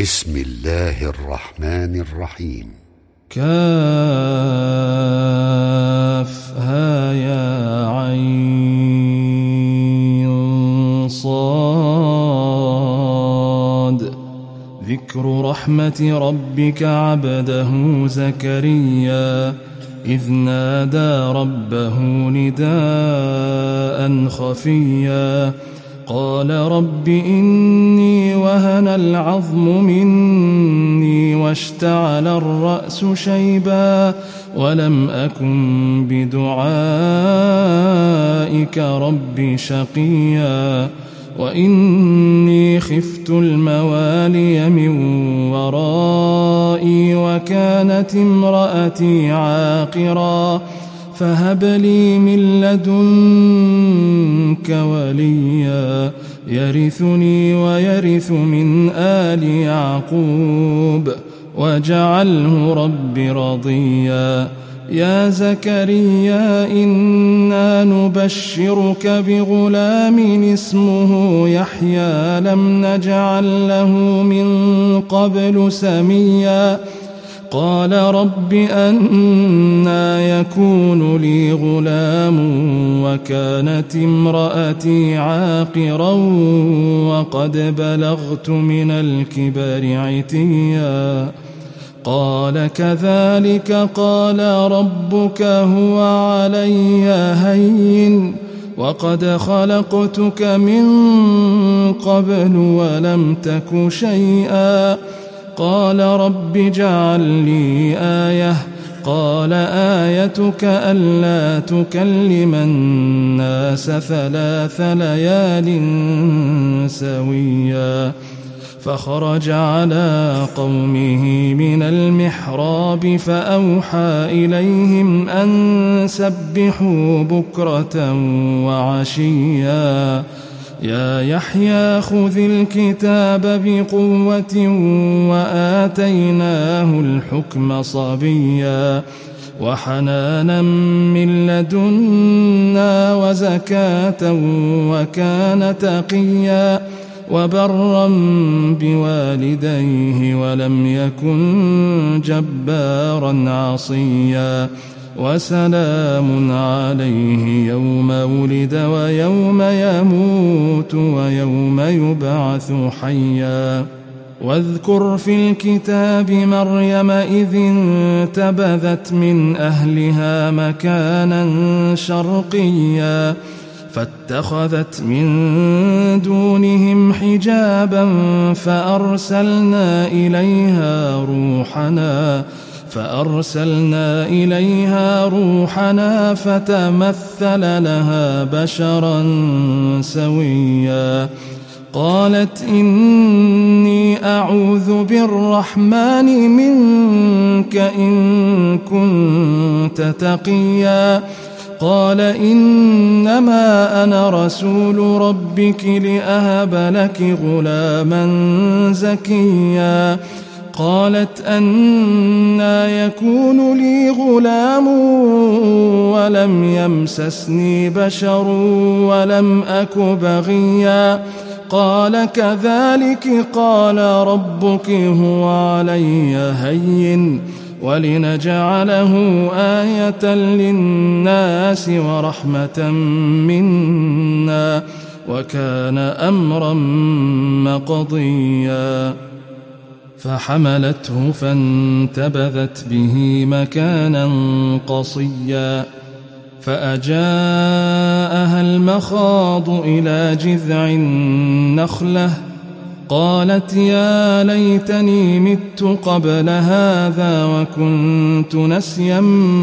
بسم الله الرحمن الرحيم. كافها يا عين صاد. ذكر رحمة ربك عبده زكريا إذ نادى ربه نداء خفيا قال رب إني وهن العظم مني واشتعل الرأس شيبا ولم أكن بدعائك رب شقيا وإني خفت الموالي من ورائي وكانت امرأتي عاقرا فهب لي من لدنك وليا يرثني ويرث من آل يعقوب واجعله رب رضيا. يا زكريا إنا نبشرك بغلام اسمه يحيى لم نجعل له من قبل سميا قال رب أنى يكون لي غلام وكانت امرأتي عاقرا وقد بلغت من الكبر عتيا قال كذلك قال ربك هو علي هين وقد خلقتك من قبل ولم تك شيئا قال رب اجعل لي آية قال آيتك ألا تكلم الناس 3 ليال سويا فخرج على قومه من المحراب فأوحى إليهم أن سبحوا بكرة وعشيا يا يحيى خذ الكتاب بقوة وآتيناه الحكم صبيا وحنانا من لدنا وزكاة وكان تقيا وبرا بوالديه ولم يكن جبارا عصيا وسلام عليه يوم ولد ويوم يموت ويوم يبعث حيا. واذكر في الكتاب مريم إذ انتبذت من أهلها مكانا شرقيا فاتخذت من دونهم حجابا فأرسلنا إليها روحنا فتمثل لها بشرا سويا قالت إني أعوذ بالرحمن منك إن كنت تقيا قال إنما أنا رسول ربك لأهب لك غلاما زكيا قالت أنى يكون لي غلام ولم يمسسني بشر ولم أك بغيا قال كذلك قال ربك هو علي هين ولنجعله آية للناس ورحمة منا وكان أمرا مقضيا فحملته فانتبذت به مكانا قصيا فأجاءها المخاض إلى جذع النخلة قالت يا ليتني مت قبل هذا وكنت نسيا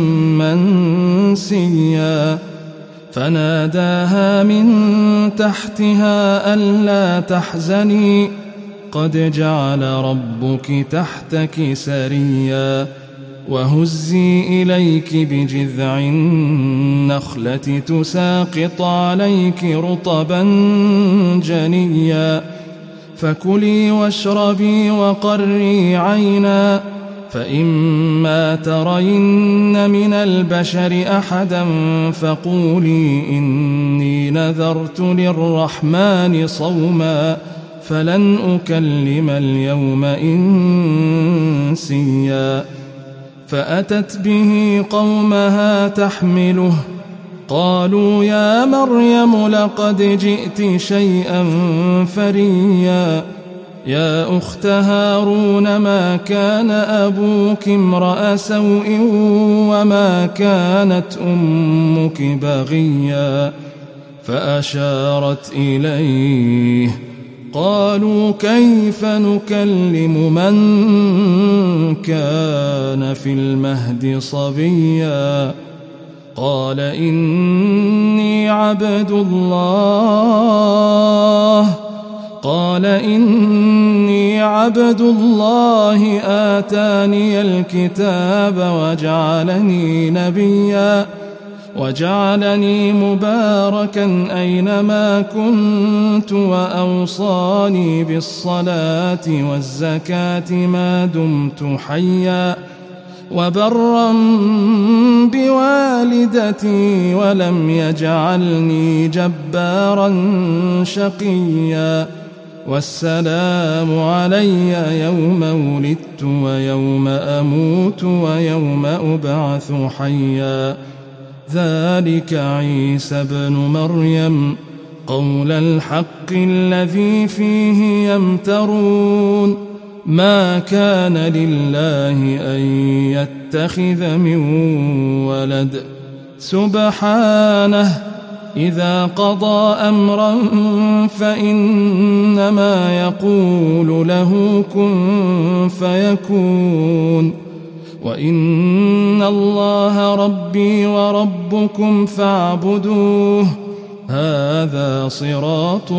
منسيا فناداها من تحتها ألا تحزني قد جعل ربك تحتك سريا وهزي إليك بجذع النخلة تساقط عليك رطبا جنيا فكلي واشربي وقري عينا فإما ترين من البشر أحدا فقولي إني نذرت للرحمن صوما فلن أكلم اليوم إنسيا فأتت به قومها تحمله قالوا يا مريم لقد جئت شيئا فريا يا أخت هارون ما كان أبوك امرأ سوء وما كانت أمك بغيا فأشارت إليه قالوا كيف نكلم من كان في المهد صبيا قال إني عبد الله آتاني الكتاب وجعلني نبيا وجعلني مباركا أينما كنت وأوصاني بالصلاة والزكاة ما دمت حيا وبرا بوالدتي ولم يجعلني جبارا شقيا والسلام علي يوم ولدت ويوم أموت ويوم أبعث حيا ذلك عيسى ابن مريم قول الحق الذي فيه يمترون ما كان لله أن يتخذ من ولد سبحانه إذا قضى أمرا فإنما يقول له كن فيكون وإن الله ربي وربكم فاعبدوه هذا صراط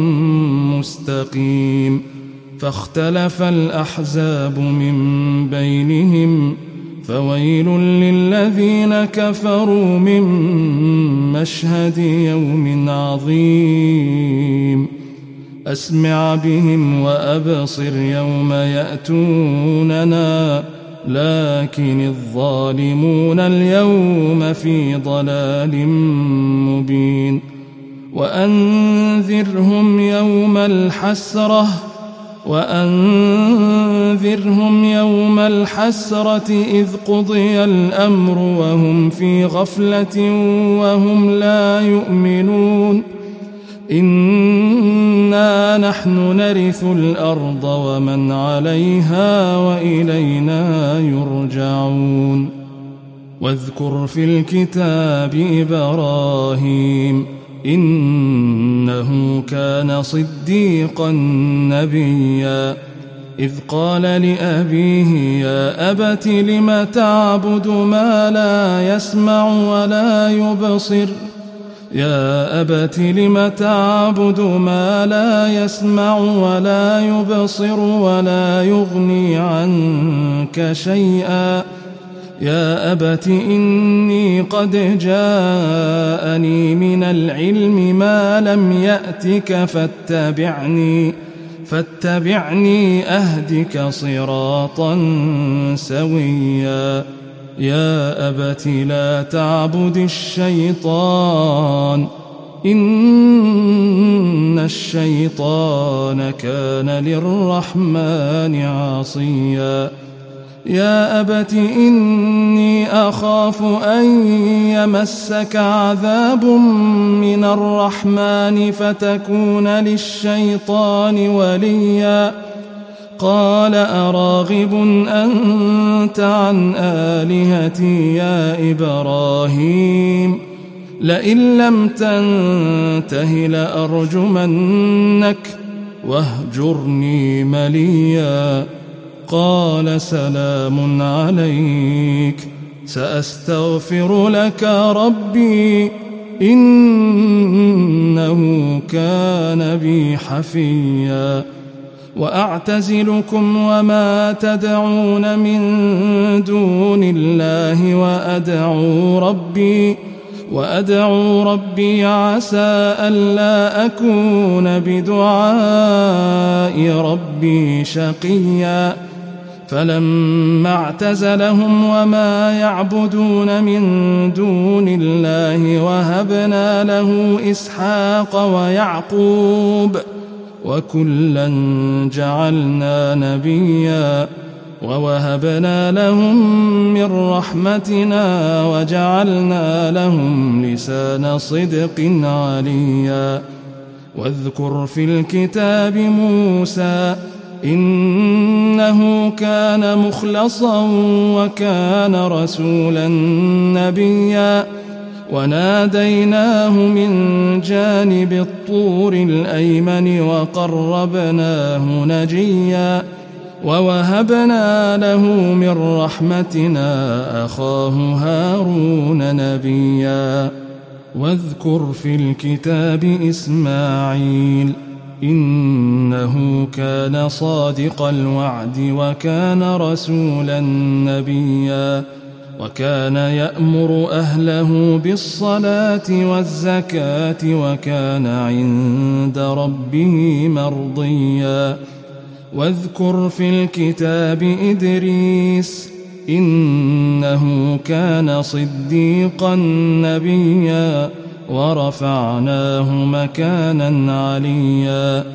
مستقيم فاختلف الأحزاب من بينهم فويل للذين كفروا من مشهد يوم عظيم أسمع بهم وأبصر يوم يأتوننا لكن الظالمون اليوم في ضلال مبين وأنذرهم يوم الحسرة إذ قضي الأمر وهم في غفلة وهم لا يؤمنون إنا نحن نرث الأرض ومن عليها وإلينا يرجعون واذكر في الكتاب إبراهيم إنه كان صديقا نبيا إذ قال لأبيه يا أبت لم تعبد ما لا يسمع ولا يبصر ولا يغني عنك شيئا يا أبت إني قد جاءني من العلم ما لم يأتك فاتبعني أهدك صراطا سويا يا أبت لا تعبد الشيطان إن الشيطان كان للرحمن عصيا يا أبت إني أخاف أن يمسك عذاب من الرحمن فتكون للشيطان وليا قال أراغب أنت عن آلهتي يا إبراهيم لئن لم تنته لأرجمنك واهجرني مليا قال سلام عليك سأستغفر لك ربي إنه كان بي حفيا وأعتزلكم وما تدعون من دون الله وأدعو ربي عسى ألا أكون بدعاء ربي شقيا فلما اعتزلهم وما يعبدون من دون الله وهبنا له إسحاق وكلا جعلنا نبيا ووهبنا لهم من رحمتنا وجعلنا لهم لسان صدق عليا واذكر في الكتاب موسى إنه كان مخلصا وكان رسولا نبيا وناديناه من جانب الطور الأيمن وقربناه نجيا ووهبنا له من رحمتنا أخاه هارون نبيا واذكر في الكتاب إسماعيل إنه كان صادق الوعد وكان رسولا نبيا وكان يأمر أهله بالصلاة والزكاة وكان عند ربه مرضيا واذكر في الكتاب إدريس إنه كان صديقا نبيا ورفعناه مكانا عليا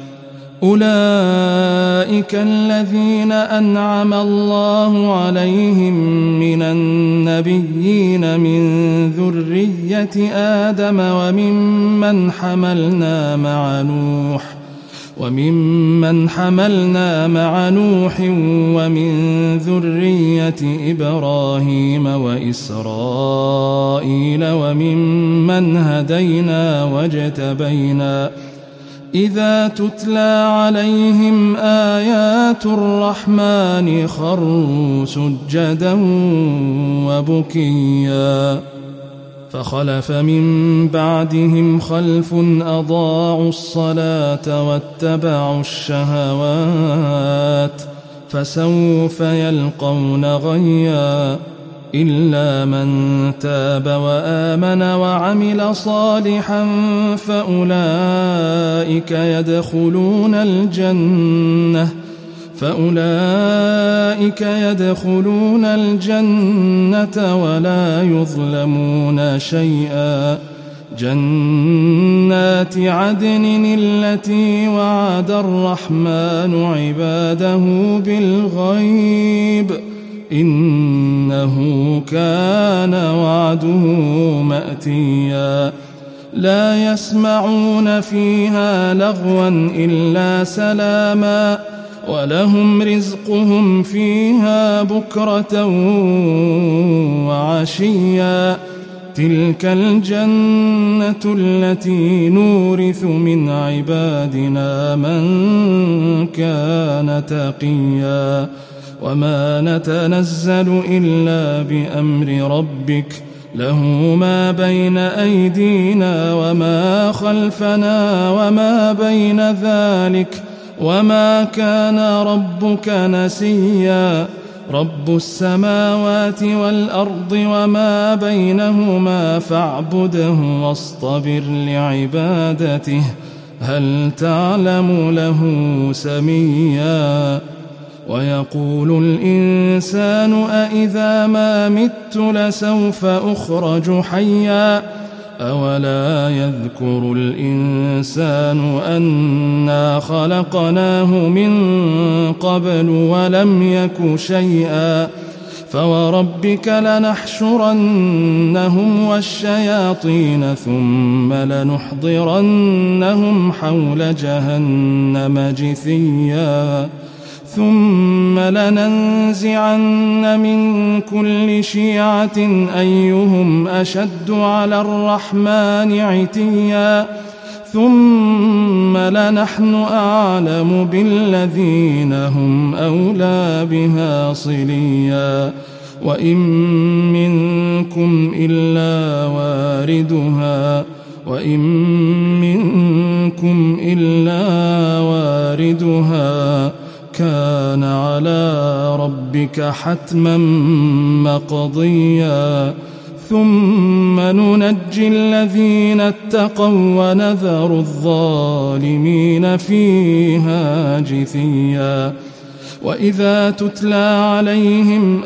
أولئك الذين أنعم الله عليهم من النبيين من ذرية آدم وممن حملنا مع نوح ومن ذرية إبراهيم وإسرائيل وممن هدينا واجتبينا إذا تتلى عليهم آيات الرحمن خروا سجدا وبكيا فخلف من بعدهم خلف أضاعوا الصلاة واتبعوا الشهوات فسوف يلقون غيا إلا من تاب وآمن وعمل صالحا فأولئك يدخلون الجنة ولا يظلمون شيئا جنات عدن التي وعد الرحمن عباده بالغيب إنه كان وعده مأتيا لا يسمعون فيها لغوا إلا سلاما ولهم رزقهم فيها بكرة وعشيا تلك الجنة التي نورث من عبادنا من كان تقيا وما نتنزل إلا بأمر ربك له ما بين أيدينا وما خلفنا وما بين ذلك وما كان ربك نسيا رب السماوات والأرض وما بينهما فاعبده واصطبر لعبادته هل تعلم له سميا ويقول الإنسان أإذا ما مت لسوف أخرج حيا أولا يذكر الإنسان أنا خلقناه من قبل ولم يك شيئا فوربك لنحشرنهم والشياطين ثم لنحضرنهم حول جهنم جثيا ثم لننزعن من كل شيعة أيهم أشد على الرحمن عتيا ثم لنحن أعلم بالذين هم أولى بها صليا وإن منكم إلا واردها كان على ربك حتما مقضيا ثم ننجي الذين اتقوا ونذر الظالمين فيها جثيا وإذا تتلى عليهم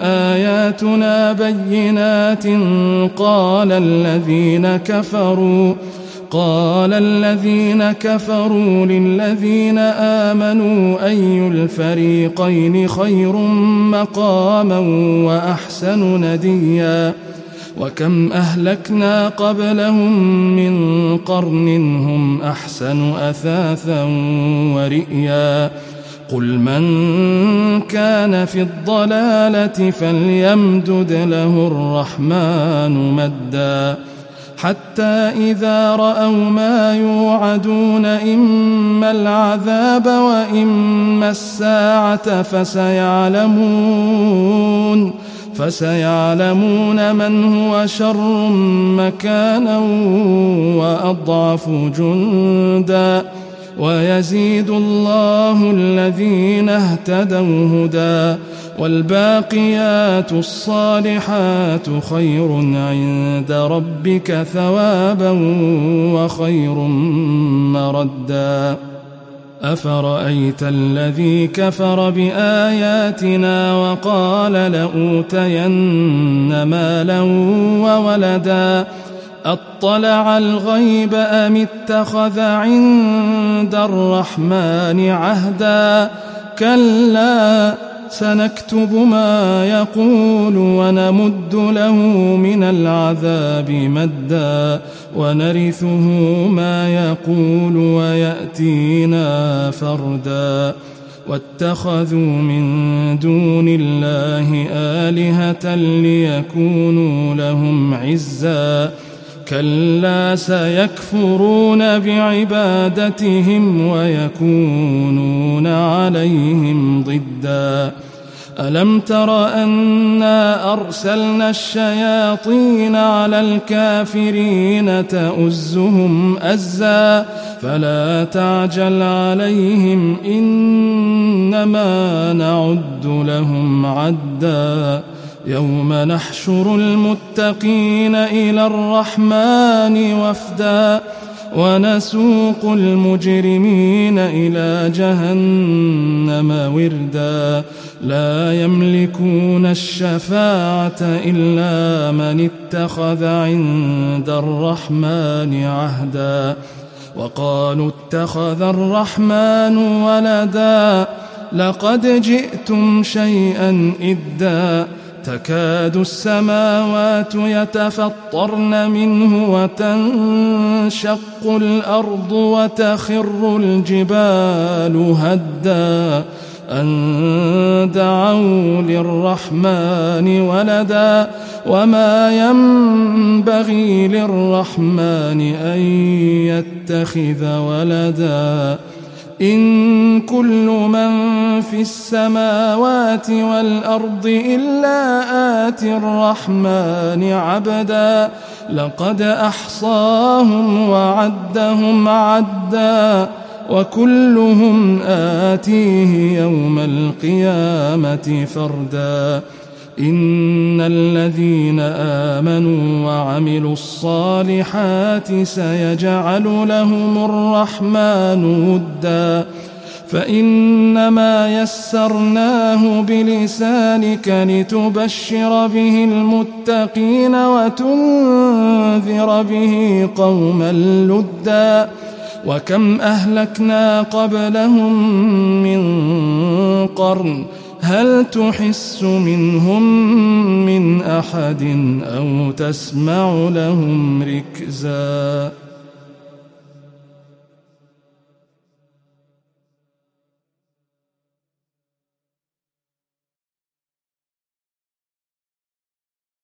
آياتنا بينات قال وقال الذين كفروا للذين آمنوا أي الفريقين خير مقاما وأحسن نديا وكم أهلكنا قبلهم من قرن هم أحسن أثاثا ورئيا قل من كان في الضلالة فليمدد له الرحمن مدا حتى إذا رأوا ما يوعدون إما العذاب وإما الساعة فسيعلمون من هو شر مكانا وأضعف جندا ويزيد الله الذين اهتدوا هدى والباقيات الصالحات خير عند ربك ثوابا وخير مردا أفرأيت الذي كفر بآياتنا وقال لأوتين مالا وولدا أطلع الغيب أم اتخذ عند الرحمن عهدا كلا سنكتب ما يقول ونمد له من العذاب مدا ونرثه ما يقول ويأتينا فردا واتخذوا من دون الله آلهة ليكونوا لهم عزا كلا سيكفرون بعبادتهم ويكونون عليهم ضدا ألم تر أنا أرسلنا الشياطين على الكافرين تؤزهم أزا فلا تعجل عليهم إنما نعد لهم عدا يوم نحشر المتقين إلى الرحمن وفدا ونسوق المجرمين إلى جهنم وردا لا يملكون الشفاعة إلا من اتخذ عند الرحمن عهدا وقالوا اتخذ الرحمن ولدا لقد جئتم شيئا إدا تكاد السماوات يتفطرن منه وتنشق الأرض وتخر الجبال هدا أن دعوا للرحمن ولدا وما ينبغي للرحمن أن يتخذ ولدا إن كل من في السماوات والأرض إلا آتي الرحمن عبدا لقد أحصاهم وعدهم عدا وكلهم آتيه يوم القيامة فردا إن الذين آمنوا وعملوا الصالحات سيجعل لهم الرحمن ودا فإنما يسرناه بلسانك لتبشر به المتقين وتنذر به قوما لدا وكم أهلكنا قبلهم من قرن هل تحس منهم من أحد أو تسمع لهم ركزا